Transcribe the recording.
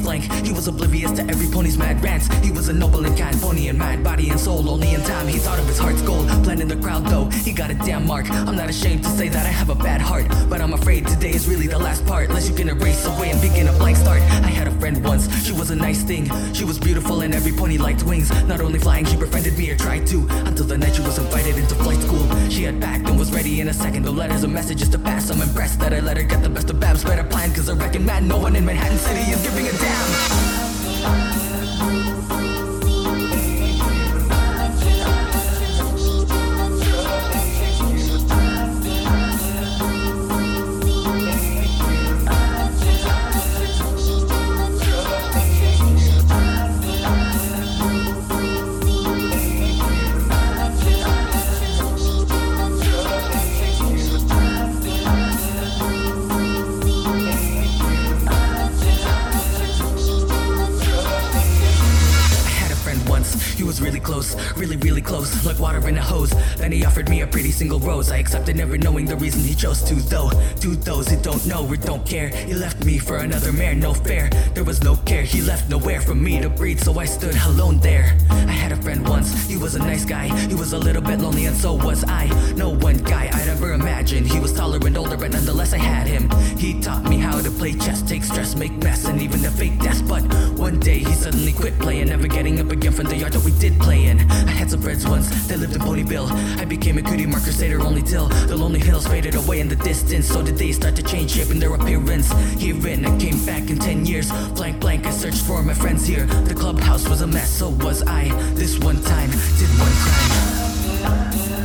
flank. He was oblivious to every pony's mad rants. He was a noble and kind pony and mad body and soul. Only in time he thought of his heart's goal. Blending the crowd though, he got a damn mark. I'm not ashamed to say that I have a bad heart, but I'm afraid today is really the last part. Unless you can erase away and begin a blank start. I had a friend once, she was a nice thing. She was beautiful and every pony liked wings. Not only flying, she befriended me or tried to, until the night she was invited into flight school. She had packed and was ready in a second. The letters and messages to pass. I'm impressed that I let her get the best of Babs. Better plan, cause I reckon man, no one in Manhattan City is giving a damn. He was really close, really close, like water in a hose. Then he offered me a pretty single rose. I accepted, never knowing the reason he chose to, though. To those who don't know or don't care, he left me for another mare, no fair. There was no care, he left nowhere for me to breathe, so I stood alone there. I had a friend once, he was a nice guy. He was a little bit lonely and so was I. No one guy I'd ever imagined. He was taller and older, but nonetheless I had him. He taught me how to play chess, take stress, make mess, and even to fake death. But one day he suddenly quit playing, never getting up again from the yard that we did play in. I had some friends once, they lived in Ponyville. I became a cutie marker satyr only till the lonely hills faded away in the distance. So did they start to change shape in their appearance. Herein I came back in 10 years. Blank, I searched for my friends here. The clubhouse was a mess, so was I. This one time, did one crime.